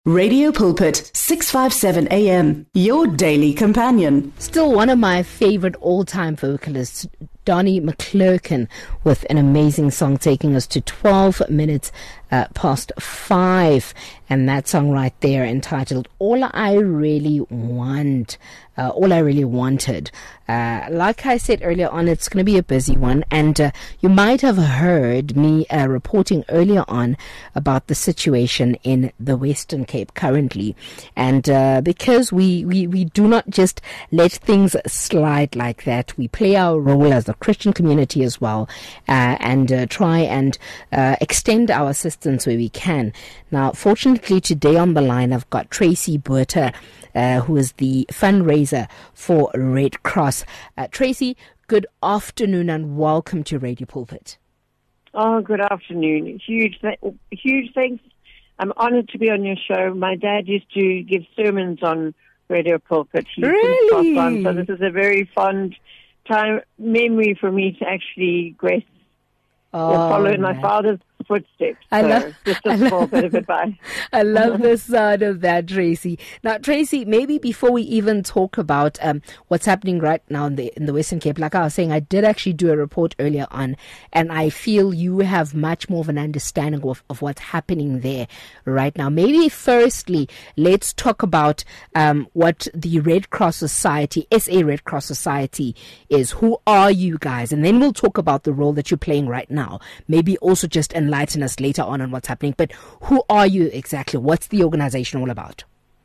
Radio Pulpit, 657 AM, your daily companion. Still one of my favorite all-time vocalists, Donnie McClurkin, with an amazing song taking us to 12 minutes past 5. And that song right there entitled All I Really Want. All I Really Wanted. Like I said earlier on, it's going to be a busy one. And you might have heard me reporting earlier on about the situation in the Western Cape currently. And because we do not just let things slide like that, we play our role as a Christian community as well, and try and extend our assistance where we can. Now, fortunately, today on the line, I've got Tracy Buerta, who is the fundraiser for Red Cross. Tracy, good afternoon and welcome to Radio Pulpit. Oh, good afternoon. Huge thanks. I'm honored to be on your show. My dad used to give sermons on Radio Pulpit. Really? On, so this is a very fond memory for me to actually grace or follow in my father's footsteps. Just a small bit of advice. I love the sound of that, Tracy. Now, Tracy, maybe before we even talk about what's happening right now in the Western Cape, like I was saying, I did actually do a report earlier on, and I feel you have much more of an understanding of what's happening there right now. Maybe firstly, let's talk about what the Red Cross Society, SA Red Cross Society is. Who are you guys? And then we'll talk about the role that you're playing right now. Maybe also just enlighten us later on what's happening. But who are you exactly? What's the organization all about?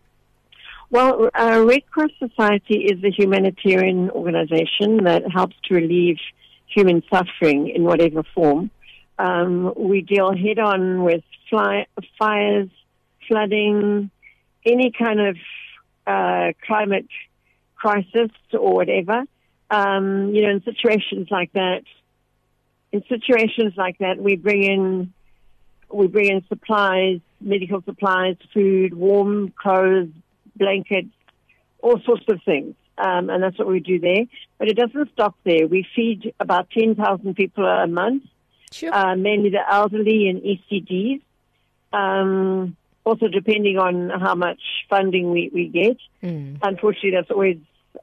Well, Red Cross Society is a humanitarian organization that helps to relieve human suffering in whatever form. We deal head-on with fires, flooding, any kind of climate crisis or whatever. In situations like that, we bring in supplies, medical supplies, food, warm clothes, blankets, all sorts of things. And that's what we do there. But it doesn't stop there. We feed about 10,000 people a month, sure. Mainly the elderly and ECDs. Also, depending on how much funding we get. Unfortunately, that's always,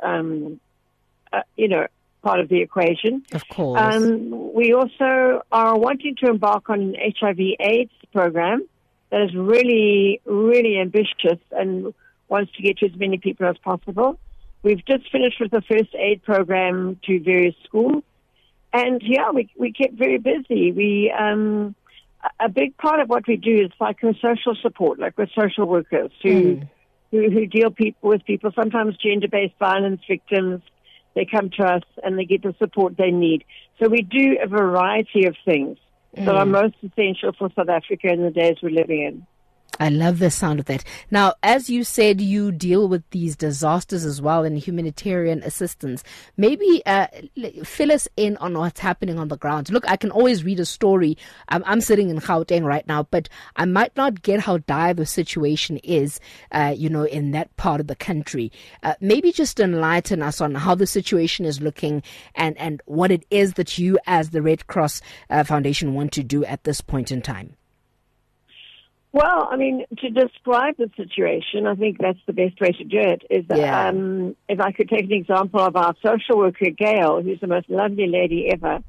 part of the equation. Of course. We also are wanting to embark on an HIV/AIDS program that is really, really ambitious and wants to get to as many people as possible. We've just finished with the first aid program to various schools. And we kept very busy. A big part of what we do is psychosocial support, like with social workers who deal with people, sometimes gender-based violence victims. They come to us and they get the support they need. So we do a variety of things that are most essential for South Africa in the days we're living in. I love the sound of that. Now, as you said, you deal with these disasters as well and humanitarian assistance. Maybe fill us in on what's happening on the ground. Look, I can always read a story. I'm sitting in Gauteng right now, but I might not get how dire the situation is, in that part of the country. Maybe just enlighten us on how the situation is looking and what it is that you as the Red Cross Foundation want to do at this point in time. Well, to describe the situation, I think that's the best way to do it, is if I could take an example of our social worker, Gail, who's the most lovely lady ever.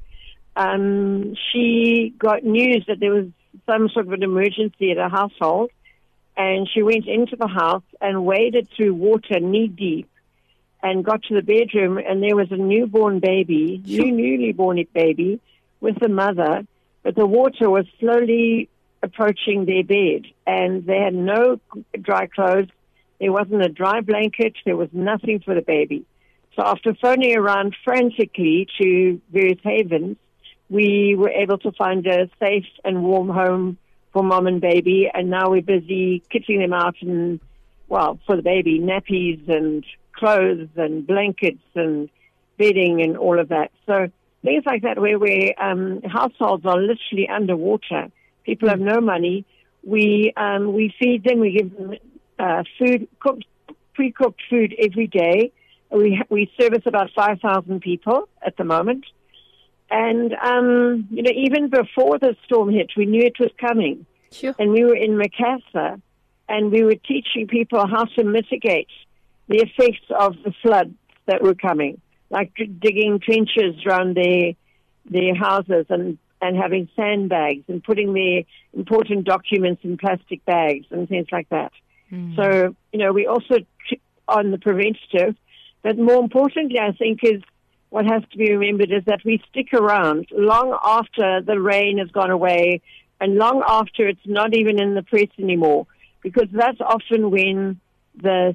She got news that there was some sort of an emergency at her household, and she went into the house and waded through water knee-deep and got to the bedroom, and there was a newly born baby with the mother, but the water was slowly approaching their bed, and they had no dry clothes. There wasn't a dry blanket. There was nothing for the baby. So after phoning around frantically to various havens, we were able to find a safe and warm home for mom and baby, and now we're busy kitting them out for the baby, nappies and clothes and blankets and bedding and all of that. So things like that where households are literally underwater. People have no money. We feed them. We give them food, pre-cooked food every day. We service about 5,000 people at the moment. And, even before the storm hit, we knew it was coming. Sure. And we were in Macassar, and we were teaching people how to mitigate the effects of the floods that were coming, like digging trenches around their houses and having sandbags and putting their important documents in plastic bags and things like that. So, we also on the preventative, but more importantly, I think is what has to be remembered is that we stick around long after the rain has gone away and long after it's not even in the press anymore, because that's often when the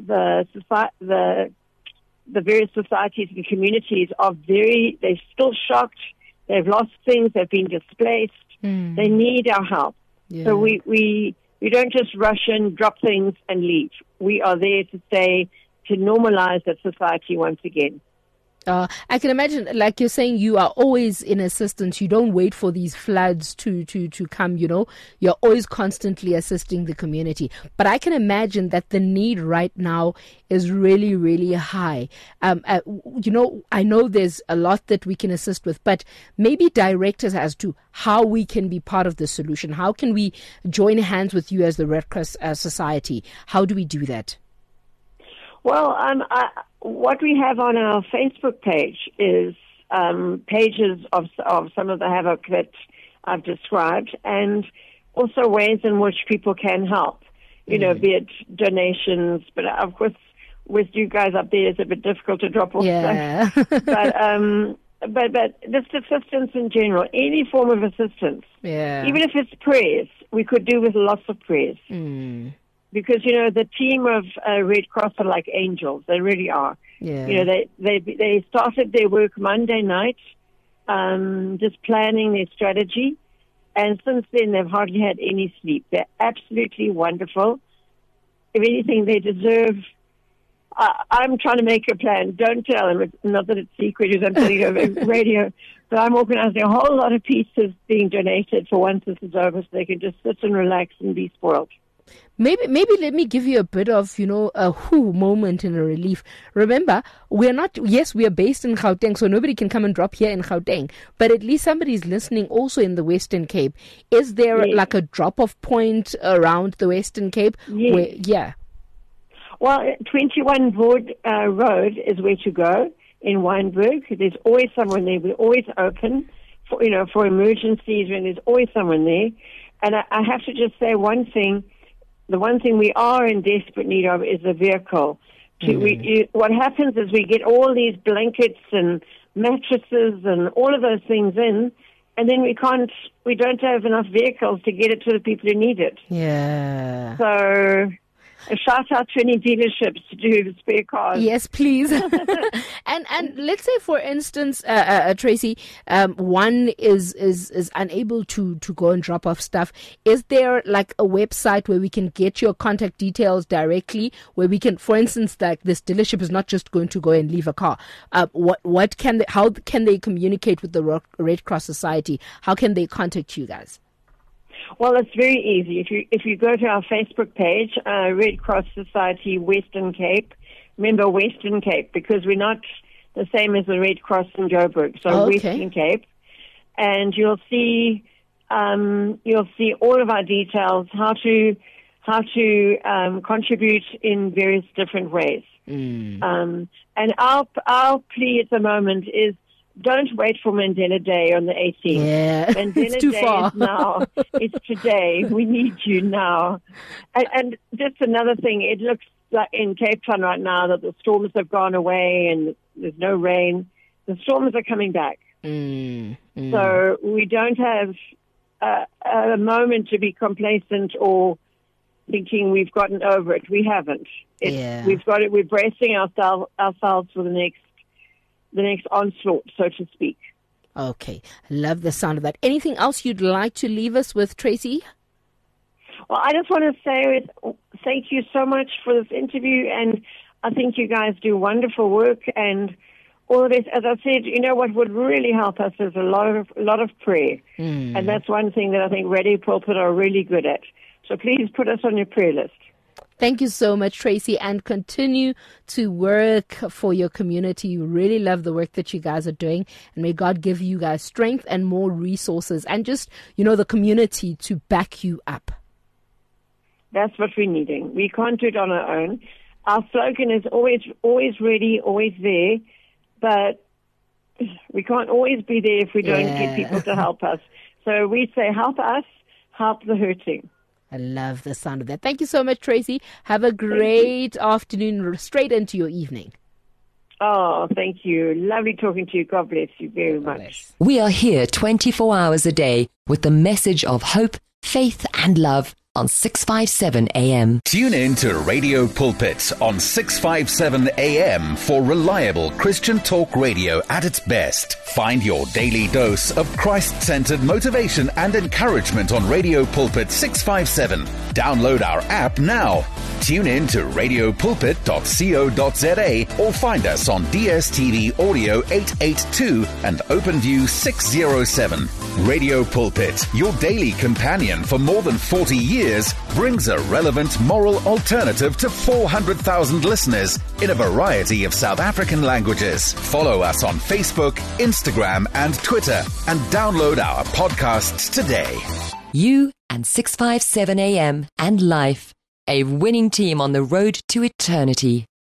various societies and communities are they're still shocked, they've lost things, they've been displaced, they need our help. Yeah. So we don't just rush in, drop things and leave. We are there to stay, to normalize that society once again. I can imagine, like you're saying, you are always in assistance. You don't wait for these floods to come, You're always constantly assisting the community. But I can imagine that the need right now is really, really high. I know there's a lot that we can assist with, but maybe direct us as to how we can be part of the solution. How can we join hands with you as the Red Cross Society? How do we do that? Well, what we have on our Facebook page is pages of some of the havoc that I've described, and also ways in which people can help, be it donations. But of course, with you guys up there, it's a bit difficult to drop off stuff. But just assistance in general, any form of assistance, even if it's prayers, we could do with lots of prayers. Because, the team of Red Cross are like angels. They really are. Yeah. They started their work Monday night, just planning their strategy. And since then, they've hardly had any sleep. They're absolutely wonderful. If anything, they deserve... I'm trying to make a plan. Don't tell them. Not that it's secret, as I'm telling you over radio. But I'm organizing a whole lot of pizzas being donated for once this is over, so they can just sit and relax and be spoiled. Maybe let me give you a bit of, a moment and a relief. Remember, we are based in Gauteng, so nobody can come and drop here in Gauteng. But at least somebody's listening also in the Western Cape. Is there like a drop-off point around the Western Cape? Yes. Well, 21 Wood Road is where to go in Wynberg. There's always someone there. We're always open for emergencies, and there's always someone there. And I have to just say one thing. The one thing we are in desperate need of is a vehicle. What happens is we get all these blankets and mattresses and all of those things in, and then we don't have enough vehicles to get it to the people who need it. Yeah. So a shout out to any dealerships to do the spare cars. Yes, please. and let's say, for instance, Tracy, one is unable to go and drop off stuff. Is there like a website where we can get your contact details directly, where we can, for instance, like this dealership is not just going to go and leave a car. How can they communicate with the Red Cross Society? How can they contact you guys? Well, it's very easy. If you go to our Facebook page, Red Cross Society Western Cape, remember Western Cape, because we're not the same as the Red Cross in Joburg. So Western Cape, and you'll see all of our details, how to contribute in various different ways. And our plea at the moment is, don't wait for Mandela Day on the 18th. Yeah, Mandela it's too Day far. Is now. It's today. We need you now. And just another thing, it looks like in Cape Town right now that the storms have gone away and there's no rain. The storms are coming back. So we don't have a moment to be complacent or thinking we've gotten over it. We haven't. We've got it. We're bracing ourselves for the next onslaught, so to speak. Okay. Love the sound of that. Anything else you'd like to leave us with, Tracy? Well, I just want to say thank you so much for this interview, and I think you guys do wonderful work, and all of this, as I said, what would really help us is a lot of prayer. And that's one thing that I think Radio Pulpit are really good at. So please put us on your prayer list. Thank you so much, Tracy, and continue to work for your community. We really love the work that you guys are doing, and may God give you guys strength and more resources and just, the community to back you up. That's what we're needing. We can't do it on our own. Our slogan is always ready, always there, but we can't always be there if we don't get people to help us. So we say, help us, help the hurting. I love the sound of that. Thank you so much, Tracy. Have a great afternoon, straight into your evening. Oh, thank you. Lovely talking to you. God bless you very much. We are here 24 hours a day with the message of hope, faith and love on 657 AM. Tune in to Radio Pulpit on 657 AM for reliable Christian talk radio at its best. Find your daily dose of Christ-centered motivation and encouragement on Radio Pulpit 657. Download our app now. Tune in to radiopulpit.co.za or find us on DSTV Audio 882 and OpenView 607. Radio Pulpit, your daily companion for more than 40 years, brings a relevant moral alternative to 400,000 listeners in a variety of South African languages. Follow us on Facebook, Instagram, and Twitter, and download our podcasts today. You and 657 AM and Life, a winning team on the road to eternity.